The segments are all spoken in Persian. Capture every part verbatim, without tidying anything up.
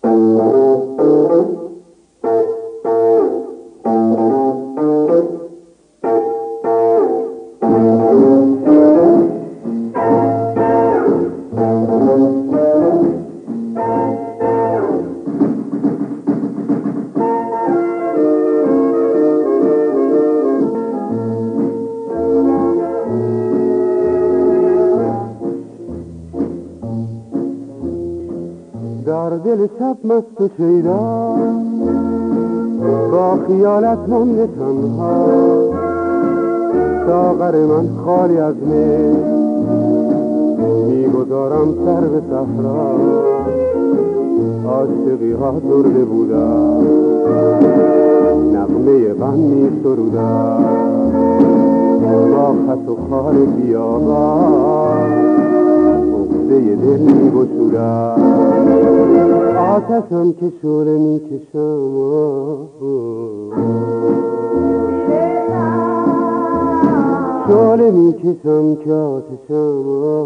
در دل شب مست و شیدا با خیالت مانده تنها، ساغر من خالی از می میگذارم سر به صحرا. عاشقی ها درده بودن، نغمه غم می سرودن، با خط و خال بیابان عقده دل می گشودن. آتشم که شعله می کشم، شعله می کشم که آتشم.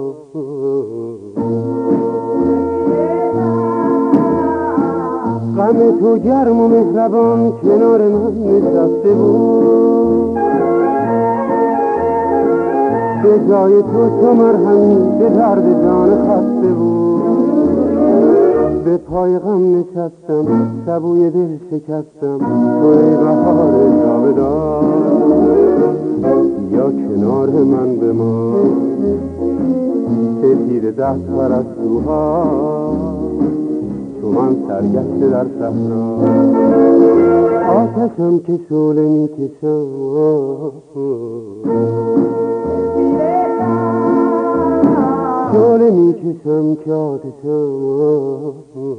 غم تو گرم و مهربان کنار من نشسته بود، به جای تو تو مرهمی به درد جان خسته بود. به پای غم نشستم سبوی دل شکستم، توی بهار جاودان یا کنار من بمان. سپید دست پرستوها تو من سرگشته در صحرا. آتشم که شعله می کشم، شعله می کشم که آتشم.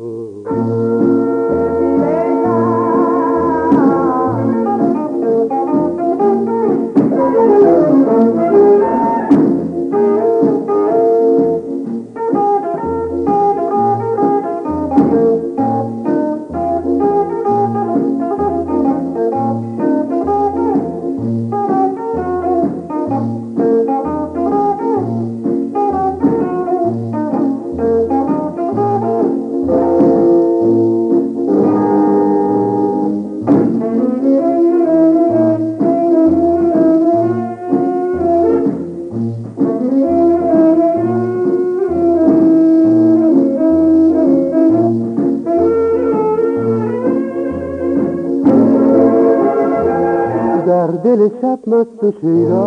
در دل شب مست و شیدا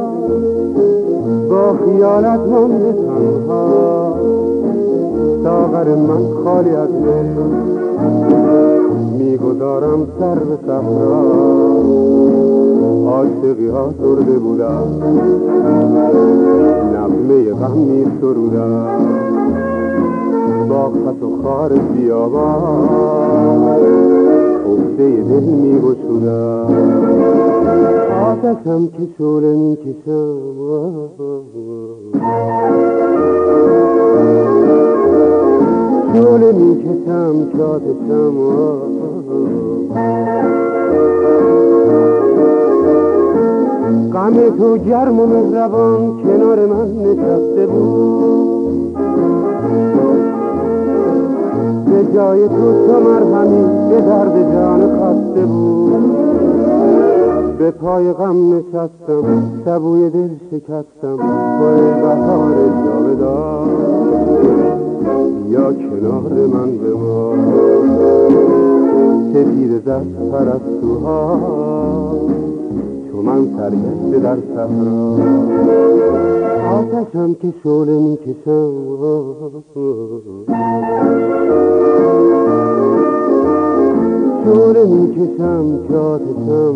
با خیالت مانده تنها، ساغر من خالی از می میگذارم سر به صحرا. عاشقی ها سرده بودن، نغمه غم می سرودن، با خط و خار بیابان عقده دل می گشودن. آتشم که شعله می کشم، شعله می کشم که آتشم. غم تو گرم و مهربان کنار من نشسته بود، به جای تو تو مرهمی به درد جان خسته بود. به پای غم نشستم سبوی دل شکستم، توی بهار جاودان یا کنار من بمان. سپید دست پرستوها تو من سرگشته در صحرا. آتشم که شعله می کشم، شعله می کشم که آتشم.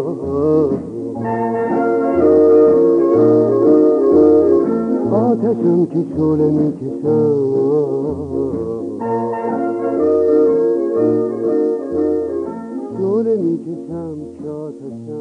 آتشم که شعله می کشم، شعله می کشم که آتشم.